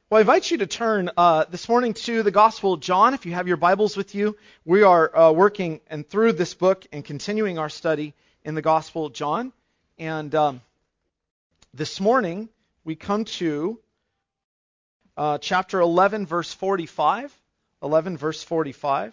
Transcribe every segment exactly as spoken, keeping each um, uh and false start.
Well, I invite you to turn uh, this morning to the Gospel of John. If you have your Bibles with you, we are uh, working and through this book and continuing our study in the Gospel of John. And um, this morning we come to uh, chapter eleven, verse forty-five. eleven, verse forty-five.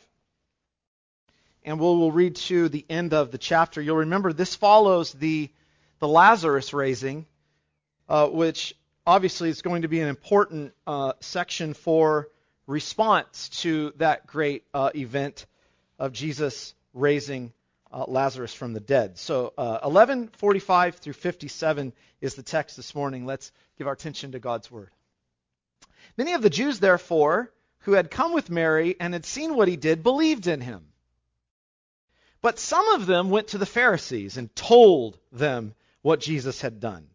And we'll, we'll read to the end of the chapter. You'll remember this follows the the Lazarus raising, uh, which obviously is going to be an important uh, section for response to that great uh, event of Jesus raising uh, Lazarus from the dead. So uh, eleven forty-five through fifty-seven is the text this morning. Let's give our attention to God's Word. Many of the Jews, therefore, who had come with Mary and had seen what he did, believed in him. But some of them went to the Pharisees and told them what Jesus had done.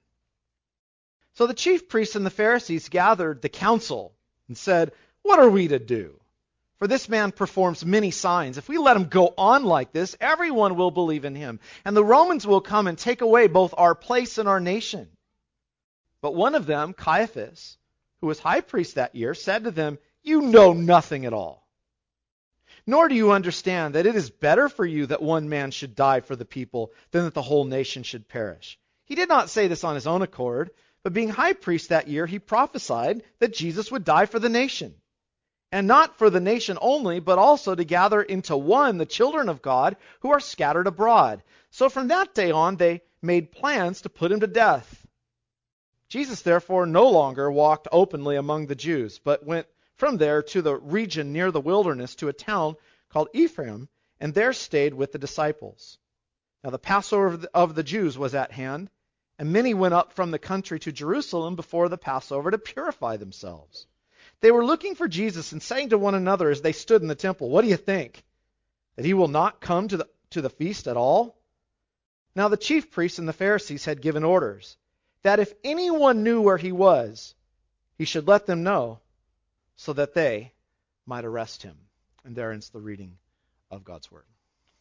So the chief priests and the Pharisees gathered the council and said, "What are we to do? For this man performs many signs. If we let him go on like this, everyone will believe in him. And the Romans will come and take away both our place and our nation." But one of them, Caiaphas, who was high priest that year, said to them, "You know nothing at all. Nor do you understand that it is better for you that one man should die for the people than that the whole nation should perish." He did not say this on his own accord, but being high priest that year, he prophesied that Jesus would die for the nation. And not for the nation only, but also to gather into one the children of God who are scattered abroad. So from that day on, they made plans to put him to death. Jesus therefore no longer walked openly among the Jews, but went from there to the region near the wilderness to a town called Ephraim, and there stayed with the disciples. Now the Passover of the Jews was at hand, and many went up from the country to Jerusalem before the Passover to purify themselves. They were looking for Jesus and saying to one another as they stood in the temple, "What do you think? That he will not come to the, to the feast at all?" Now the chief priests and the Pharisees had given orders that if anyone knew where he was, he should let them know, so that they might arrest him. And there ends the reading of God's Word.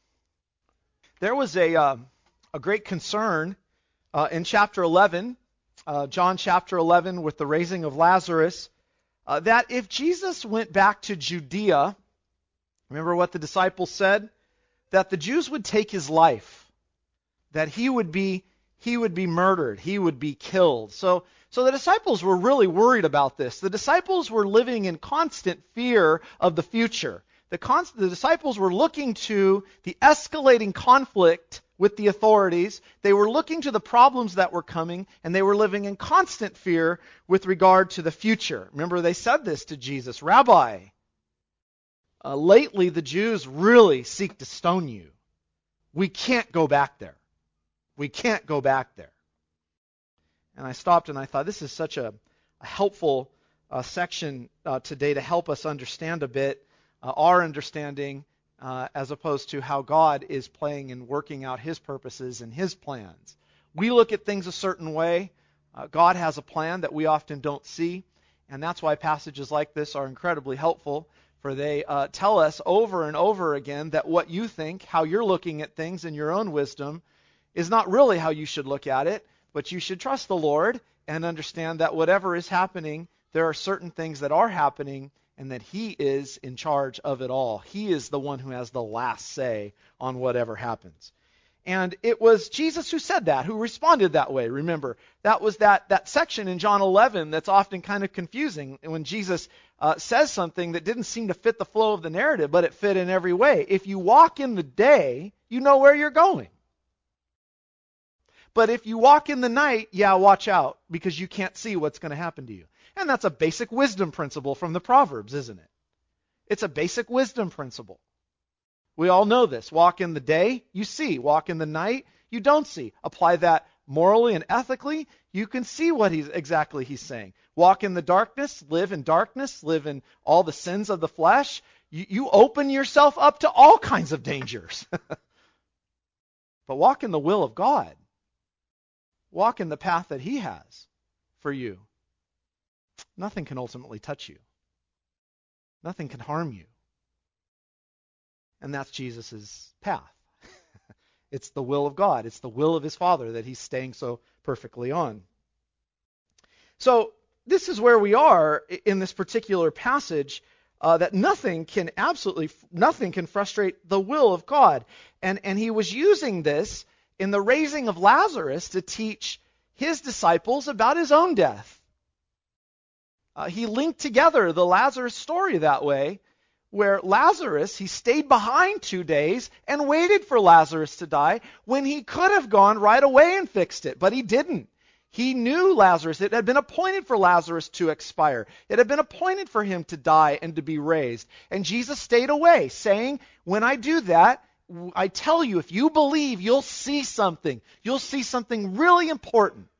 There was a, uh, a great concern uh, in chapter eleven, uh, John chapter eleven, with the raising of Lazarus, uh, that if Jesus went back to Judea, remember what the disciples said? That the Jews would take his life, that he would be he would be murdered, he would be killed. So So the disciples were really worried about this. The disciples were living in constant fear of the future. The, const- the disciples were looking to the escalating conflict with the authorities. They were looking to the problems that were coming, and they were living in constant fear with regard to the future. Remember, they said this to Jesus, "Rabbi, uh, lately the Jews really seek to stone you. We can't go back there. We can't go back there." And I stopped and I thought, this is such a, a helpful uh, section uh, today to help us understand a bit uh, our understanding uh, as opposed to how God is playing and working out his purposes and his plans. We look at things a certain way. Uh, God has a plan that we often don't see. And that's why passages like this are incredibly helpful, for they uh, tell us over and over again that what you think, how you're looking at things in your own wisdom, is not really how you should look at it. But you should trust the Lord and understand that whatever is happening, there are certain things that are happening and that he is in charge of it all. He is the one who has the last say on whatever happens. And it was Jesus who said that, who responded that way. Remember, that was that, that section in John eleven that's often kind of confusing when Jesus uh, says something that didn't seem to fit the flow of the narrative, but it fit in every way. If you walk in the day, you know where you're going. But if you walk in the night, yeah, watch out, because you can't see what's going to happen to you. And that's a basic wisdom principle from the Proverbs, isn't it? It's a basic wisdom principle. We all know this. Walk in the day, you see. Walk in the night, you don't see. Apply that morally and ethically, you can see what he's exactly he's saying. Walk in the darkness, live in darkness, live in all the sins of the flesh. You, you open yourself up to all kinds of dangers. But walk in the will of God. Walk in the path that he has for you. Nothing can ultimately touch you. Nothing can harm you. And that's Jesus' path. It's the will of God. It's the will of his Father that he's staying so perfectly on. So this is where we are in this particular passage, uh, that nothing can absolutely, nothing can frustrate the will of God. And, and he was using this in the raising of Lazarus to teach his disciples about his own death. Uh, he linked together the Lazarus story that way, where Lazarus, he stayed behind two days and waited for Lazarus to die when he could have gone right away and fixed it, but he didn't. He knew Lazarus. It had been appointed for Lazarus to expire. It had been appointed for him to die and to be raised. And Jesus stayed away, saying, when I do that, I tell you, if you believe, you'll see something. You'll see something really important.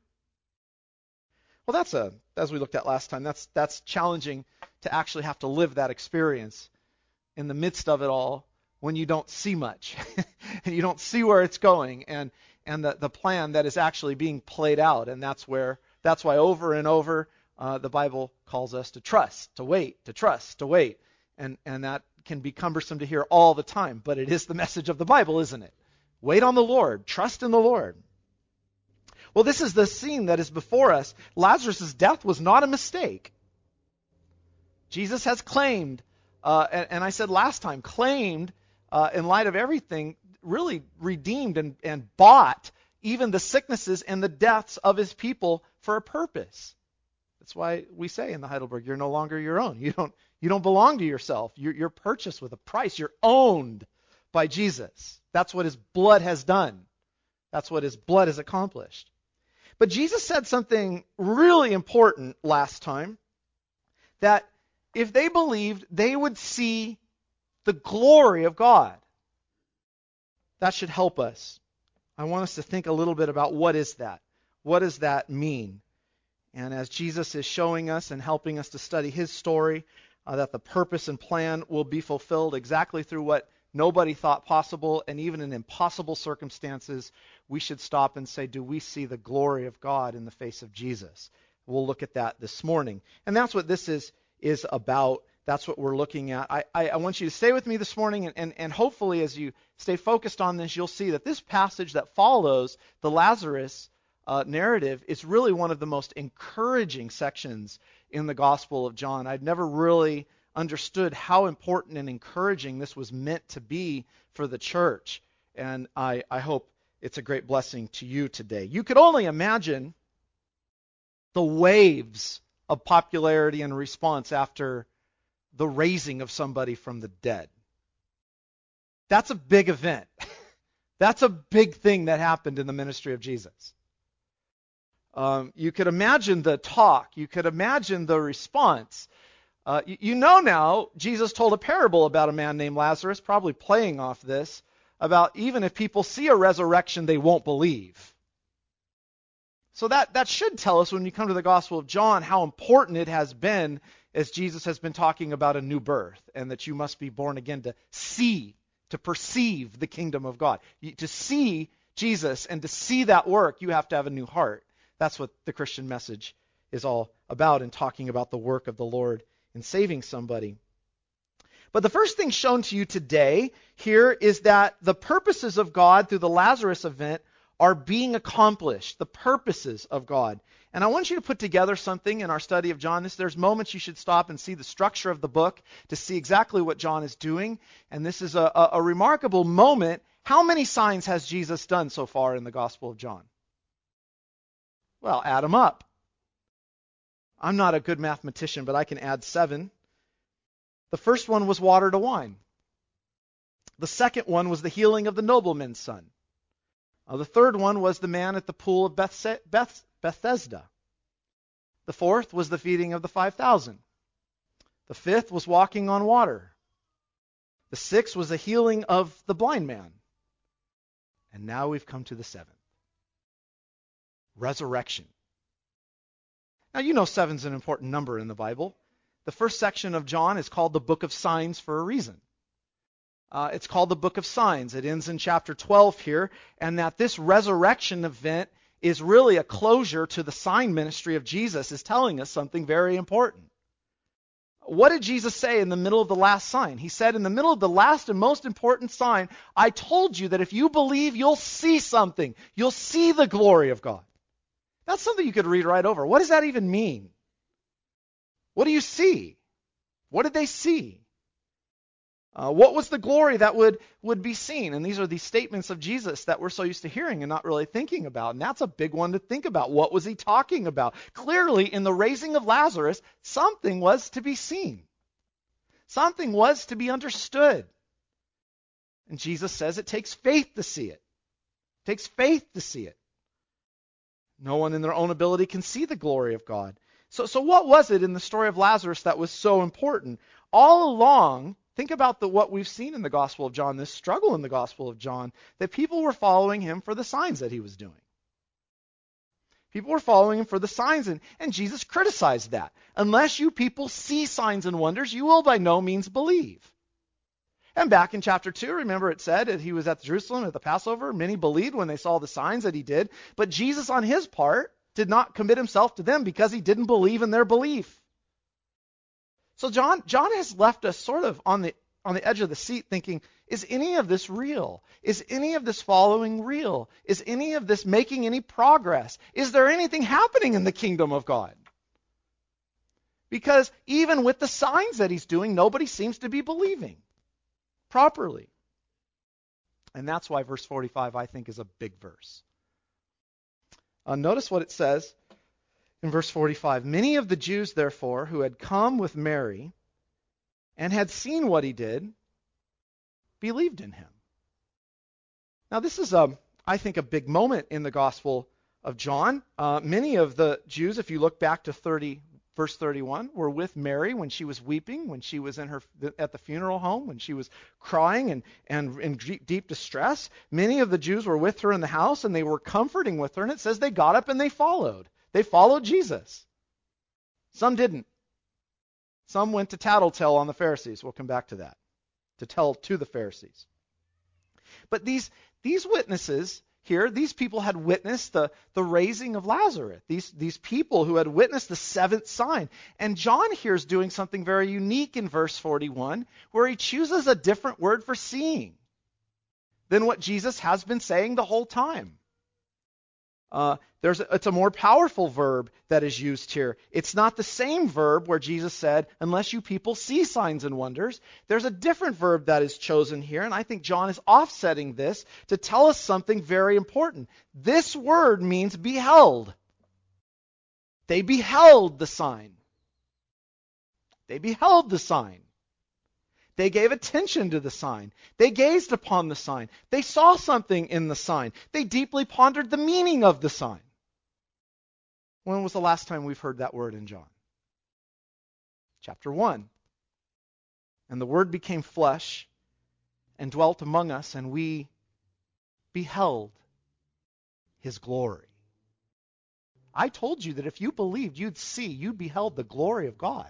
Well, that's a, as we looked at last time, that's that's challenging to actually have to live that experience in the midst of it all when you don't see much and you don't see where it's going and and the, the plan that is actually being played out. And that's where that's why over and over uh, the Bible calls us to trust, to wait, to trust, to wait. And and that can be cumbersome to hear all the time, but it is the message of the Bible, isn't it? Wait on the Lord, trust in the Lord. Well, this is the scene that is before us. Lazarus' death was not a mistake. Jesus has claimed, uh, and, and I said last time, claimed uh, in light of everything, really redeemed and, and bought even the sicknesses and the deaths of his people for a purpose. That's why we say in the Heidelberg, you're no longer your own. You don't you don't belong to yourself. You're, you're purchased with a price. You're owned by Jesus. That's what his blood has done. That's what his blood has accomplished. But Jesus said something really important last time, that if they believed, they would see the glory of God. That should help us. I want us to think a little bit about what is that? What does that mean? And as Jesus is showing us and helping us to study his story, uh, that the purpose and plan will be fulfilled exactly through what nobody thought possible, and even in impossible circumstances, we should stop and say, do we see the glory of God in the face of Jesus? We'll look at that this morning. And that's what this is is about. That's what we're looking at. I, I, I want you to stay with me this morning, and, and, and hopefully as you stay focused on this, you'll see that this passage that follows the Lazarus uh, narrative is really one of the most encouraging sections in the Gospel of John. I'd never really understood how important and encouraging this was meant to be for the church. And I, I hope it's a great blessing to you today. You could only imagine the waves of popularity and response after the raising of somebody from the dead. That's a big event. That's a big thing that happened in the ministry of Jesus. Um, you could imagine the talk. You could imagine the response. Uh, you, you know now, Jesus told a parable about a man named Lazarus, probably playing off this, about even if people see a resurrection, they won't believe. So that, that should tell us when you come to the Gospel of John how important it has been as Jesus has been talking about a new birth and that you must be born again to see, to perceive the kingdom of God. You, to see Jesus and to see that work, you have to have a new heart. That's what the Christian message is all about in talking about the work of the Lord in saving somebody. But the first thing shown to you today here is that the purposes of God through the Lazarus event are being accomplished, the purposes of God. And I want you to put together something in our study of John. This, there's moments you should stop and see the structure of the book to see exactly what John is doing. And this is a, a, a remarkable moment. How many signs has Jesus done so far in the Gospel of John? Well, add them up. I'm not a good mathematician, but I can add seven. The first one was water to wine. The second one was the healing of the nobleman's son. Uh, the third one was the man at the pool of Beth- Beth- Bethesda. The fourth was the feeding of the five thousand. The fifth was walking on water. The sixth was the healing of the blind man. And now we've come to the seventh. Resurrection. Now you know seven's an important number in the Bible. The first section of John is called the Book of Signs for a reason. Uh, it's called the Book of Signs. It ends in chapter twelve here, and that this resurrection event is really a closure to the sign ministry of Jesus is telling us something very important. What did Jesus say in the middle of the last sign? He said in the middle of the last and most important sign, I told you that if you believe, you'll see something. You'll see the glory of God. That's something you could read right over. What does that even mean? What do you see? What did they see? Uh, what was the glory that would, would be seen? And these are these statements of Jesus that we're so used to hearing and not really thinking about. And that's a big one to think about. What was he talking about? Clearly, in the raising of Lazarus, something was to be seen. Something was to be understood. And Jesus says it takes faith to see it. It takes faith to see it. No one in their own ability can see the glory of God. So, so what was it in the story of Lazarus that was so important? All along, think about the, what we've seen in the Gospel of John, this struggle in the Gospel of John, that people were following him for the signs that he was doing. People were following him for the signs, and, and Jesus criticized that. Unless you people see signs and wonders, you will by no means believe. And back in chapter two, remember it said that he was at Jerusalem at the Passover. Many believed when they saw the signs that he did. But Jesus, on his part, did not commit himself to them because he didn't believe in their belief. So John, John has left us sort of on the on the edge of the seat thinking, is any of this real? Is any of this following real? Is any of this making any progress? Is there anything happening in the kingdom of God? Because even with the signs that he's doing, nobody seems to be believing properly. And that's why verse forty-five, I think, is a big verse. Uh, notice what it says in verse forty-five. Many of the Jews, therefore, who had come with Mary and had seen what he did, believed in him. Now, this is, a, I think, a big moment in the Gospel of John. Uh, many of the Jews, if you look back to thirty, verse thirty-one, were with Mary when she was weeping, when she was in her at the funeral home, when she was crying and, and in deep distress. Many of the Jews were with her in the house, and they were comforting with her, and it says they got up and they followed. They followed Jesus. Some didn't. Some went to tattletale on the Pharisees. We'll come back to that, to tell to the Pharisees. But these, these witnesses here, these people had witnessed the, the raising of Lazarus. These, these people who had witnessed the seventh sign. And John here is doing something very unique in verse forty-one, where he chooses a different word for seeing than what Jesus has been saying the whole time. Uh, there's a, it's a more powerful verb that is used here. It's not the same verb where Jesus said, unless you people see signs and wonders. There's a different verb that is chosen here, and I think John is offsetting this to tell us something very important. This word means beheld. They beheld the sign. They beheld the sign. They gave attention to the sign. They gazed upon the sign. They saw something in the sign. They deeply pondered the meaning of the sign. When was the last time we've heard that word in John? Chapter one. And the Word became flesh and dwelt among us, and we beheld his glory. I told you that if you believed, you'd see, you beheld the glory of God.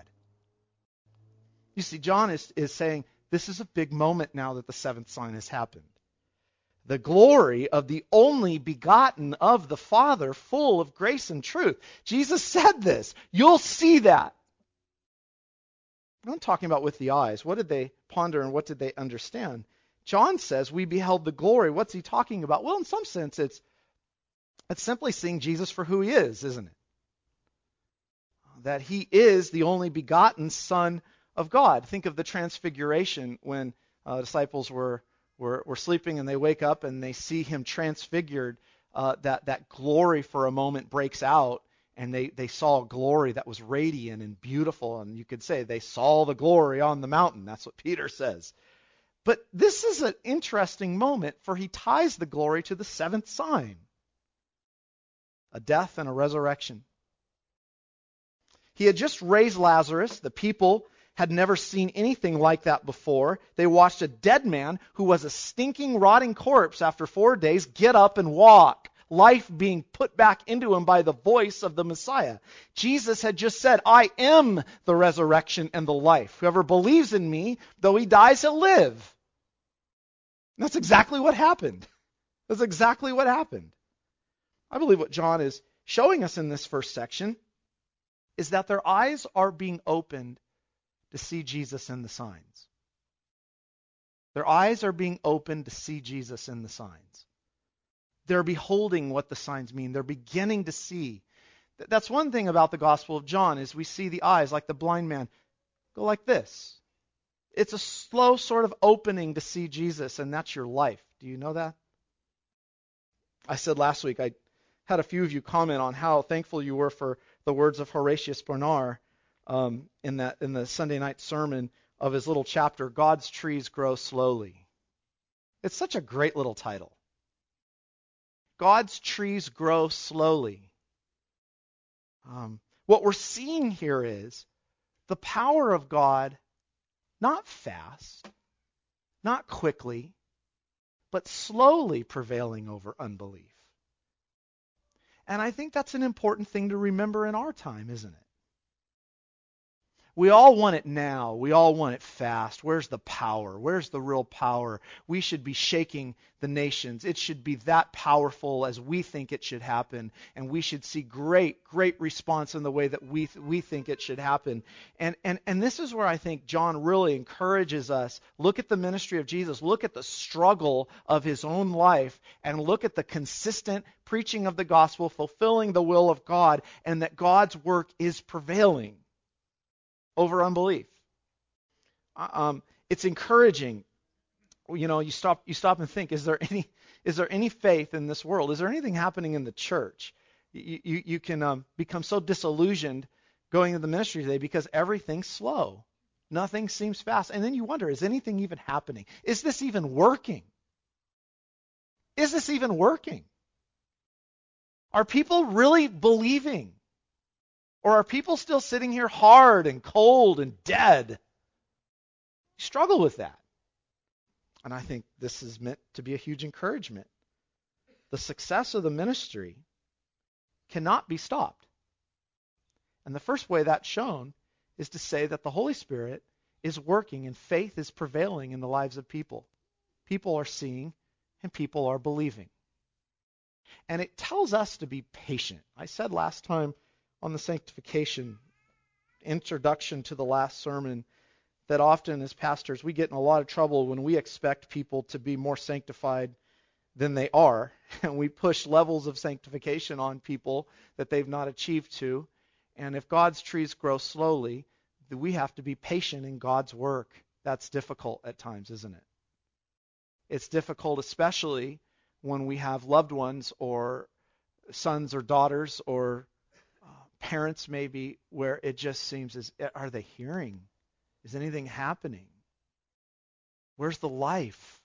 You see, John is, is saying, this is a big moment now that the seventh sign has happened. The glory of the only begotten of the Father, full of grace and truth. Jesus said this. You'll see that. I'm talking about with the eyes. What did they ponder and what did they understand? John says we beheld the glory. What's he talking about? Well, in some sense, it's, it's simply seeing Jesus for who he is, isn't it? That he is the only begotten Son of God. Think of the transfiguration when uh, disciples were, were were sleeping and they wake up and they see him transfigured. Uh, that that glory for a moment breaks out, and they, they saw a glory that was radiant and beautiful. And you could say they saw the glory on the mountain. That's what Peter says. But this is an interesting moment, for he ties the glory to the seventh sign, a death and a resurrection. He had just raised Lazarus. The people had never seen anything like that before. They watched a dead man who was a stinking, rotting corpse after four days get up and walk, life being put back into him by the voice of the Messiah. Jesus had just said, I am the resurrection and the life. Whoever believes in me, though he dies, he'll live. And that's exactly what happened. That's exactly what happened. I believe what John is showing us in this first section is that their eyes are being opened to see Jesus in the signs. Their eyes are being opened to see Jesus in the signs. They're beholding what the signs mean. They're beginning to see That's one thing about the Gospel of John, is we see the eyes, like the blind man, go like this. It's a slow sort of opening to see Jesus, and that's your life. Do you know that? I said last week, I had a few of you comment on how thankful you were for the words of Horatius Bonar um, in that in the Sunday night sermon of his little chapter, God's Trees Grow Slowly. It's such a great little title. God's trees grow slowly. Um, what we're seeing here is the power of God, not fast, not quickly, but slowly prevailing over unbelief. And I think that's an important thing to remember in our time, isn't it? We all want it now. We all want it fast. Where's the power? Where's the real power? We should be shaking the nations. It should be that powerful as we think it should happen. And we should see great, great response in the way that we th- we think it should happen. And, and, and this is where I think John really encourages us. Look at the ministry of Jesus. Look at the struggle of his own life. And look at the consistent preaching of the gospel, fulfilling the will of God, and that God's work is prevailing over unbelief. Um, it's encouraging. You know, you stop you stop and think, is there any is there any faith in this world? Is there anything happening in the church? You you, you can um, become so disillusioned going to the ministry today because everything's slow. Nothing seems fast. And then you wonder, is anything even happening? Is this even working? Is this even working? Are people really believing? Or are people still sitting here hard and cold and dead? You struggle with that. And I think this is meant to be a huge encouragement. The success of the ministry cannot be stopped. And the first way that's shown is to say that the Holy Spirit is working and faith is prevailing in the lives of people. People are seeing and people are believing. And it tells us to be patient. I said last time on the sanctification introduction to the last sermon that often as pastors we get in a lot of trouble when we expect people to be more sanctified than they are, and we push levels of sanctification on people that they've not achieved to. And if God's trees grow slowly, we have to be patient in God's work. That's difficult at times, isn't it? It's difficult especially when we have loved ones or sons or daughters or parents maybe where it just seems as, are they hearing? Is anything happening? Where's the life?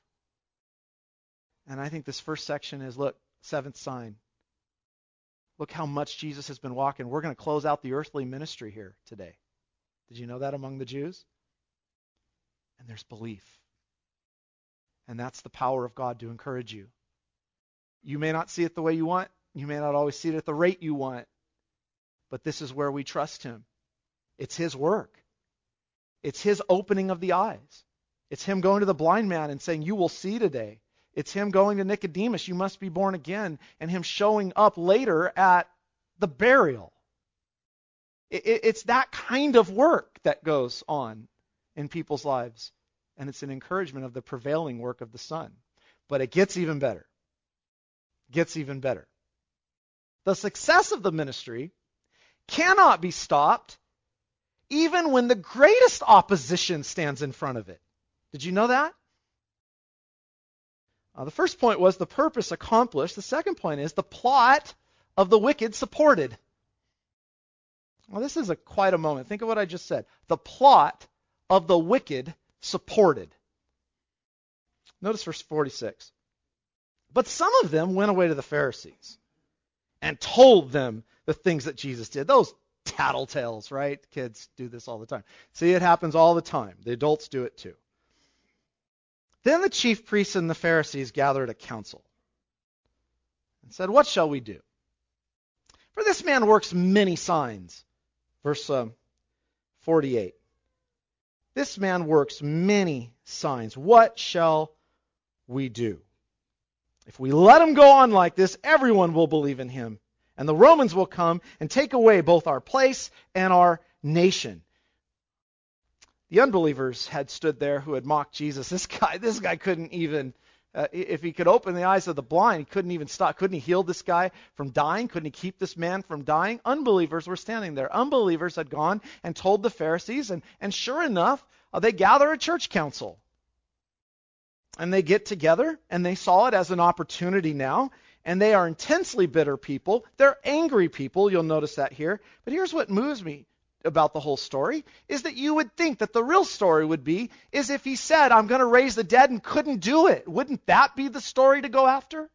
And I think this first section is, look, seventh sign. Look how much Jesus has been walking. We're going to close out the earthly ministry here today. Did you know that among the Jews? And there's belief. And that's the power of God to encourage you. You may not see it the way you want. You may not always see it at the rate you want. But this is where we trust him. It's his work. It's his opening of the eyes. It's him going to the blind man and saying, you will see today. It's him going to Nicodemus, you must be born again, and him showing up later at the burial. It's that kind of work that goes on in people's lives. And it's an encouragement of the prevailing work of the Son. But it gets even better. Gets even better. The success of the ministry cannot be stopped even when the greatest opposition stands in front of it. Did you know that? Uh, the first point was the purpose accomplished. The second point is the plot of the wicked supported. Well, this is a quite a moment. Think of what I just said. The plot of the wicked supported. Notice verse forty-six. But some of them went away to the Pharisees and told them the things that Jesus did. Those tattletales, right? Kids do this all the time. See, it happens all the time. The adults do it too. Then the chief priests and the Pharisees gathered a council and said, what shall we do? For this man works many signs. Verse um, forty-eight. This man works many signs. What shall we do? If we let him go on like this, everyone will believe in him. And the Romans will come and take away both our place and our nation. The unbelievers had stood there who had mocked Jesus. This guy, this guy couldn't even Uh, if he could open the eyes of the blind, he couldn't even stop. Couldn't he heal this guy from dying? Couldn't he keep this man from dying? Unbelievers were standing there. Unbelievers had gone and told the Pharisees, and, and sure enough, uh, they gather a church council. And they get together, and they saw it as an opportunity now, and they are intensely bitter people. They're angry people, you'll notice that here. But here's what moves me about the whole story, is that you would think that the real story would be is if he said, I'm going to raise the dead and couldn't do it. Wouldn't that be the story to go after?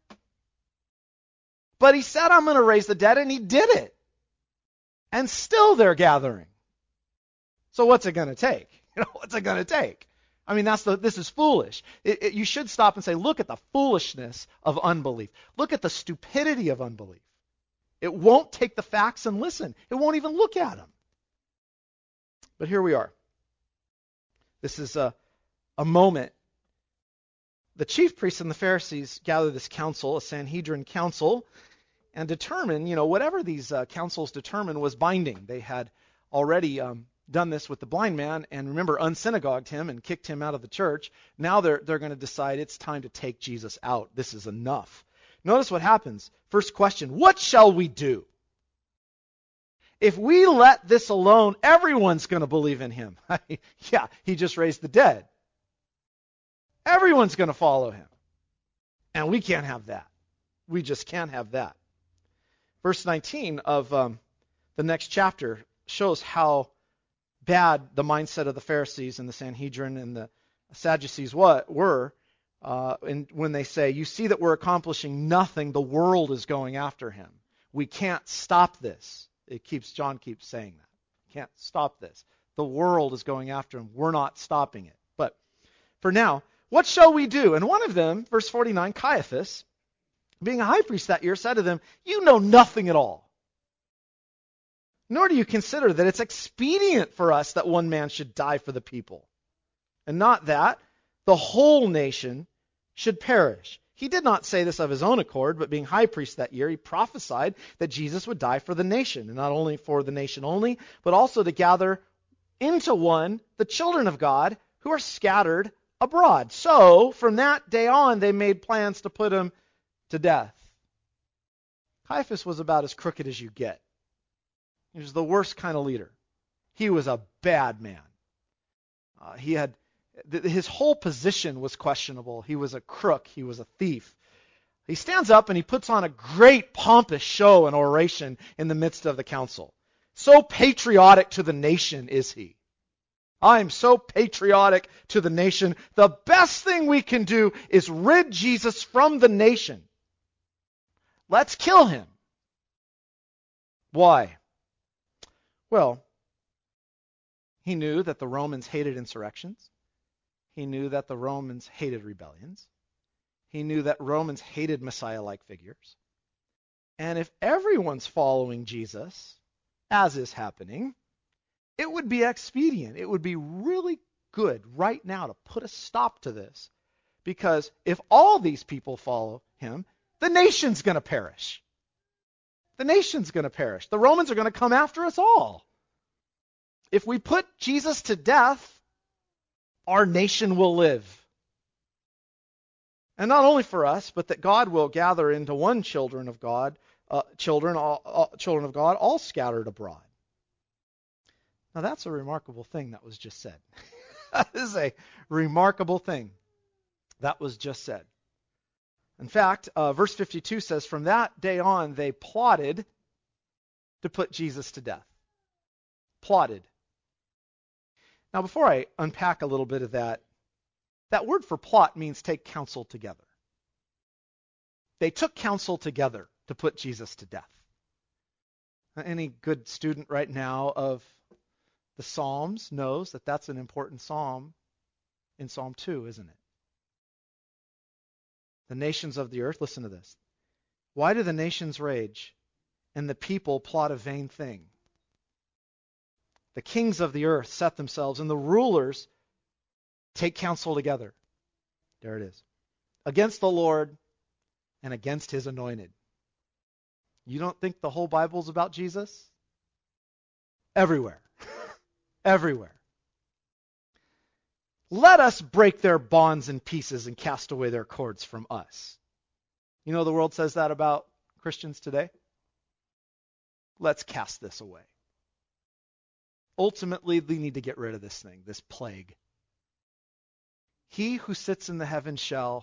But he said, I'm going to raise the dead, and he did it. And still they're gathering. So what's it going to take? You know, what's it going to take? I mean, that's the, this is foolish. It, it, you should stop and say, look at the foolishness of unbelief. Look at the stupidity of unbelief. It won't take the facts and listen. It won't even look at them. But here we are. This is a, a moment. The chief priests and the Pharisees gather this council, a Sanhedrin council, and determine, you know, whatever these uh, councils determined was binding. They had already um, done this with the blind man, and remember, unsynagogued him and kicked him out of the church. Now they're they're going to decide it's time to take Jesus out. This is enough. Notice what happens. First question, what shall we do? If we let this alone, everyone's going to believe in him. Yeah, he just raised the dead. Everyone's going to follow him. And we can't have that. We just can't have that. Verse nineteen of um, the next chapter shows how bad the mindset of the Pharisees and the Sanhedrin and the Sadducees what were uh, and when they say, you see that we're accomplishing nothing, the world is going after him. We can't stop this. It keeps John keeps saying that. Can't stop this. The world is going after him. We're not stopping it. But for now, what shall we do? And one of them, verse forty-nine, Caiaphas, being a high priest that year, said to them, you know nothing at all. Nor do you consider that it's expedient for us that one man should die for the people, and not that the whole nation should perish. He did not say this of his own accord, but being high priest that year, he prophesied that Jesus would die for the nation, and not only for the nation only, but also to gather into one the children of God who are scattered abroad. So, from that day on, they made plans to put him to death. Caiaphas was about as crooked as you get. He was the worst kind of leader. He was a bad man. Uh, he had th- his whole position was questionable. He was a crook. He was a thief. He stands up and he puts on a great pompous show and oration in the midst of the council. So patriotic to the nation is he. I'm so patriotic to the nation. The best thing we can do is rid Jesus from the nation. Let's kill him. Why? Well, he knew that the Romans hated insurrections. He knew that the Romans hated rebellions. He knew that Romans hated Messiah-like figures. And if everyone's following Jesus, as is happening, it would be expedient. It would be really good right now to put a stop to this. Because if all these people follow him, the nation's going to perish. The nation's going to perish. The Romans are going to come after us all. If we put Jesus to death, our nation will live. And not only for us, but that God will gather into one children of God, uh, children, all, all, children of God, all scattered abroad. Now that's a remarkable thing that was just said. That is a remarkable thing that was just said. In fact, uh, verse fifty-two says, from that day on, they plotted to put Jesus to death. Plotted. Now, before I unpack a little bit of that, that word for plot means take counsel together. They took counsel together to put Jesus to death. Any good student right now of the Psalms knows that that's an important psalm in Psalm two, isn't it? The nations of the earth, listen to this. Why do the nations rage and the people plot a vain thing? The kings of the earth set themselves and the rulers take counsel together. There it is. Against the Lord and against his anointed. You don't think the whole Bible's about Jesus? Everywhere. Everywhere. Let us break their bonds in pieces and cast away their cords from us. You know the world says that about Christians today? Let's cast this away. Ultimately, we need to get rid of this thing, this plague. He who sits in the heavens shall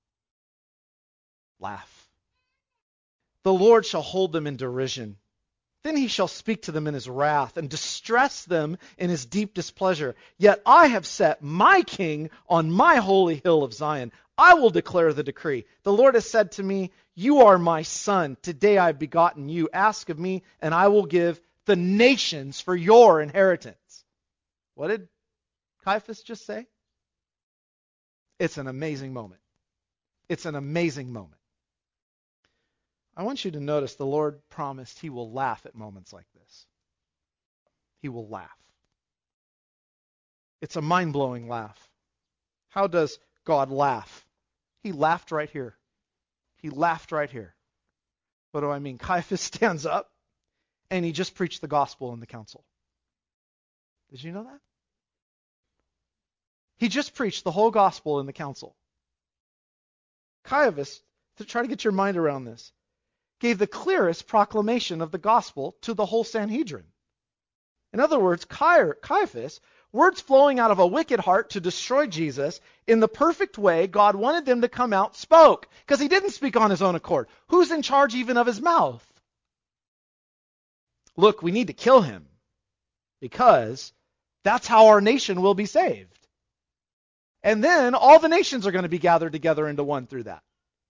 laugh. The Lord shall hold them in derision. Then he shall speak to them in his wrath and distress them in his deep displeasure. Yet I have set my king on my holy hill of Zion. I will declare the decree. The Lord has said to me, you are my son. Today I have begotten you. Ask of me, and I will give the nations for your inheritance. What did Caiaphas just say? It's an amazing moment. It's an amazing moment. I want you to notice the Lord promised he will laugh at moments like this. He will laugh. It's a mind-blowing laugh. How does God laugh? He laughed right here. He laughed right here. What do I mean? Caiaphas stands up and he just preached the gospel in the council. Did you know that? He just preached the whole gospel in the council. Caiaphas, to try to get your mind around this, gave the clearest proclamation of the gospel to the whole Sanhedrin. In other words, Caiaphas, words flowing out of a wicked heart to destroy Jesus, in the perfect way God wanted them to come out, spoke. Because he didn't speak on his own accord. Who's in charge even of his mouth? Look, we need to kill him. Because that's how our nation will be saved. And then all the nations are going to be gathered together into one through that.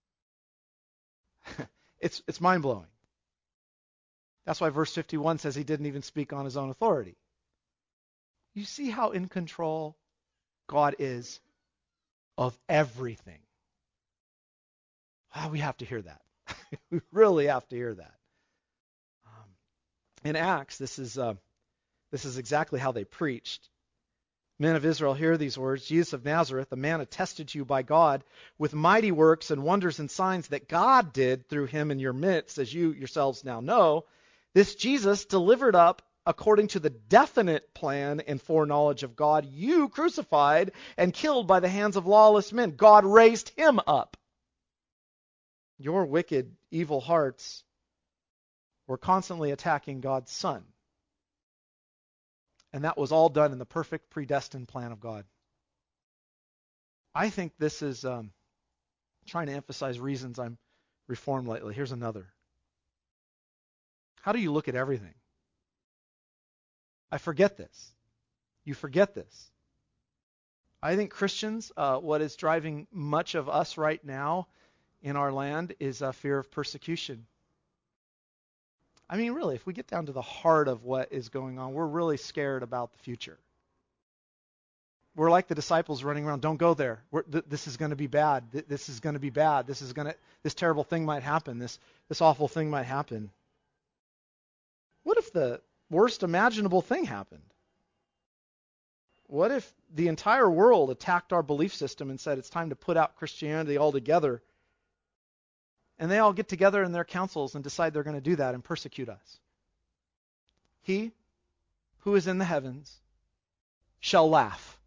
It's it's mind-blowing. That's why verse fifty-one says he didn't even speak on his own authority. You see how in control God is of everything. Ah, we have to hear that. We really have to hear that. Um, in Acts, this is uh, this is exactly how they preached. Men of Israel, hear these words. Jesus of Nazareth, a man attested to you by God with mighty works and wonders and signs that God did through him in your midst, as you yourselves now know. This Jesus delivered up according to the definite plan and foreknowledge of God, you crucified and killed by the hands of lawless men. God raised him up. Your wicked, evil hearts were constantly attacking God's Son. And that was all done in the perfect predestined plan of God. I think this is um, trying to emphasize reasons I'm reformed lately. Here's another. How do you look at everything? I forget this. You forget this. I think Christians, uh, what is driving much of us right now in our land is a fear of persecution. I mean, really, if we get down to the heart of what is going on, we're really scared about the future. We're like the disciples running around, don't go there. We're, th- this is going to be bad. Th- this is going to be bad. This is going to, this terrible thing might happen. This, this awful thing might happen. What if the worst imaginable thing happened? What if the entire world attacked our belief system and said it's time to put out Christianity altogether? And they all get together in their councils and decide they're going to do that and persecute us. He who is in the heavens shall laugh.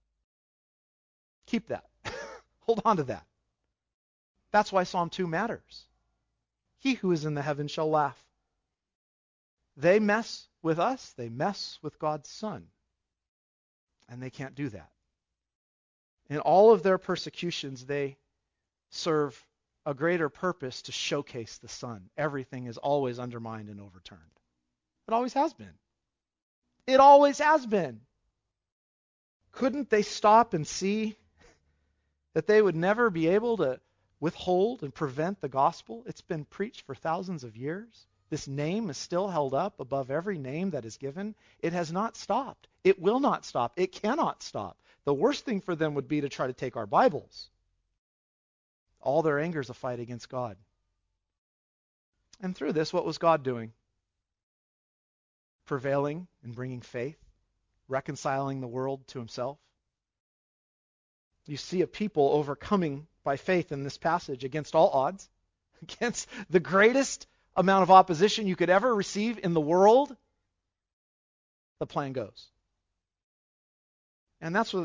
Keep that. Hold on to that. That's why Psalm two matters. He who is in the heavens shall laugh. They mess with us. They mess with God's Son. And they can't do that. In all of their persecutions, they serve a greater purpose to showcase the Son. Everything is always undermined and overturned. It always has been. It always has been. Couldn't they stop and see that they would never be able to withhold and prevent the gospel? It's been preached for thousands of years. This name is still held up above every name that is given. It has not stopped. It will not stop. It cannot stop. The worst thing for them would be to try to take our Bibles. All their anger is a fight against God. And through this, what was God doing? Prevailing and bringing faith, reconciling the world to himself. You see a people overcoming by faith in this passage against all odds, against the greatest amount of opposition you could ever receive in the world. The plan goes. And that's what the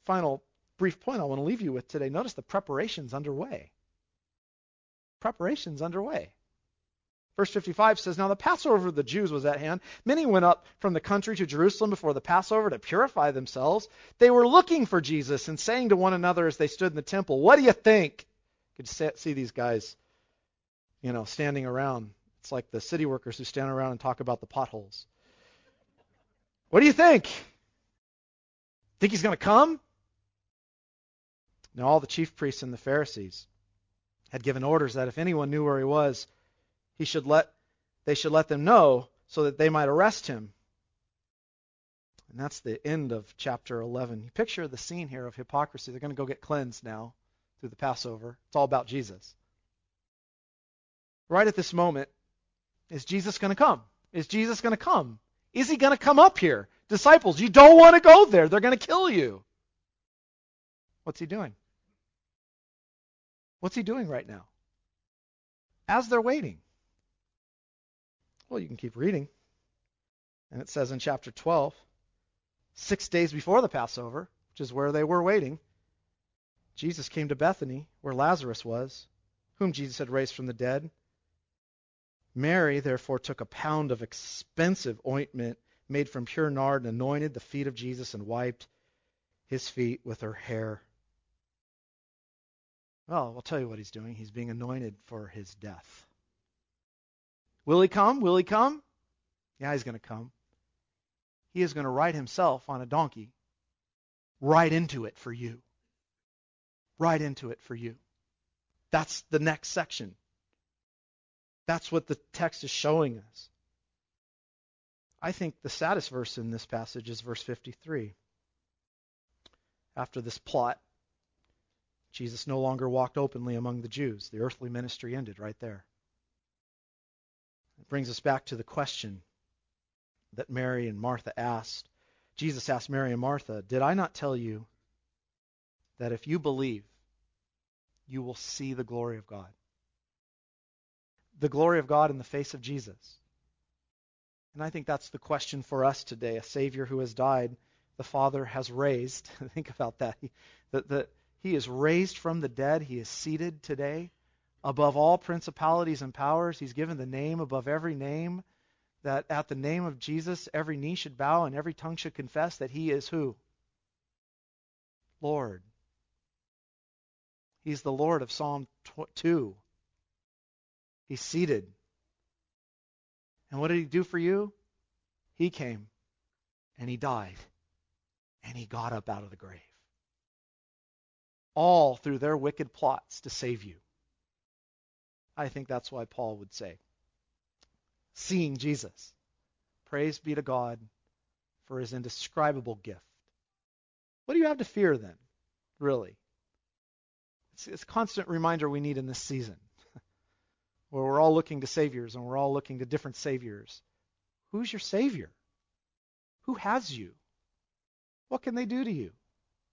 final brief point I want to leave you with today. Notice the preparations underway. Preparations underway. Verse fifty-five says, now the Passover of the Jews was at hand. Many went up from the country to Jerusalem before the Passover to purify themselves. They were looking for Jesus and saying to one another as they stood in the temple, what do you think? You could see these guys, you know, standing around. It's like the city workers who stand around and talk about the potholes. What do you think? Think he's going to come? Now all the chief priests and the Pharisees had given orders that if anyone knew where he was, he should let they should let them know so that they might arrest him. And that's the end of chapter eleven. You picture the scene here of hypocrisy. They're going to go get cleansed now through the Passover. It's all about Jesus. Right at this moment, is Jesus going to come? Is Jesus going to come? Is he going to come up here? Disciples, you don't want to go there. They're going to kill you. What's he doing? What's he doing right now? As they're waiting. Well, you can keep reading. And it says in chapter twelve, six days before the Passover, which is where they were waiting, Jesus came to Bethany, where Lazarus was, whom Jesus had raised from the dead. Mary, therefore, took a pound of expensive ointment made from pure nard and anointed the feet of Jesus and wiped his feet with her hair. Well, I'll tell you what he's doing. He's being anointed for his death. Will he come? Will he come? Yeah, he's going to come. He is going to ride himself on a donkey right into it for you. Right into it for you. That's the next section. That's what the text is showing us. I think the saddest verse in this passage is verse fifty-three. After this plot, Jesus no longer walked openly among the Jews. The earthly ministry ended right there. It brings us back to the question that Mary and Martha asked. Jesus asked Mary and Martha, did I not tell you that if you believe, you will see the glory of God? The glory of God in the face of Jesus. And I think that's the question for us today. A Savior who has died, the Father has raised. Think about that. He, the, the, he is raised from the dead. He is seated today above all principalities and powers. He's given the name above every name, that at the name of Jesus, every knee should bow and every tongue should confess that he is who? Lord. He's the Lord of Psalm two. He's seated. And what did he do for you? He came and he died and he got up out of the grave. All through their wicked plots to save you. I think that's why Paul would say, seeing Jesus, praise be to God for his indescribable gift. What do you have to fear then, really? It's, it's a constant reminder we need in this season, where we're all looking to saviors and we're all looking to different saviors. Who's your Savior? Who has you? What can they do to you?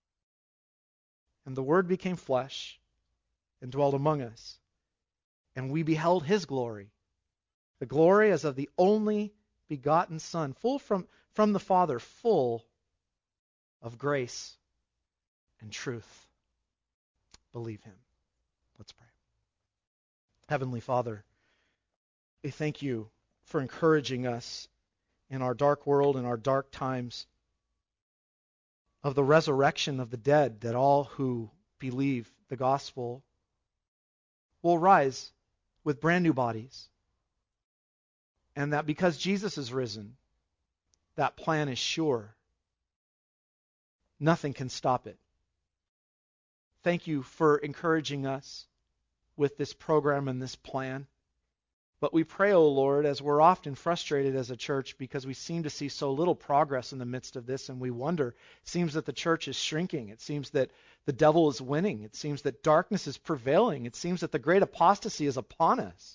And the Word became flesh and dwelt among us, and we beheld his glory. The glory as of the only begotten Son, full from, from the Father, full of grace and truth. Believe him. Let's pray. Heavenly Father, we thank you for encouraging us in our dark world, in our dark times, of the resurrection of the dead, that all who believe the gospel will rise with brand new bodies. And that because Jesus is risen, that plan is sure. Nothing can stop it. Thank you for encouraging us with this program and this plan. But we pray, O Lord, as we're often frustrated as a church because we seem to see so little progress in the midst of this, and we wonder, it seems that the church is shrinking. It seems that the devil is winning. It seems that darkness is prevailing. It seems that the great apostasy is upon us.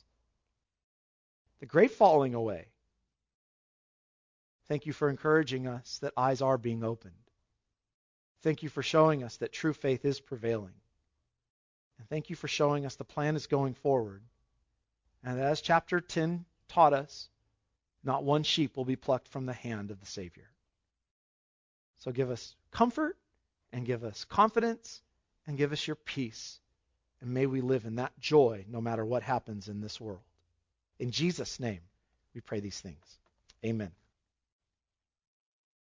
The great falling away. Thank you for encouraging us that eyes are being opened. Thank you for showing us that true faith is prevailing. And thank you for showing us the plan is going forward. And as chapter ten taught us, not one sheep will be plucked from the hand of the Savior. So give us comfort and give us confidence and give us your peace. And may we live in that joy no matter what happens in this world. In Jesus' name, we pray these things. Amen.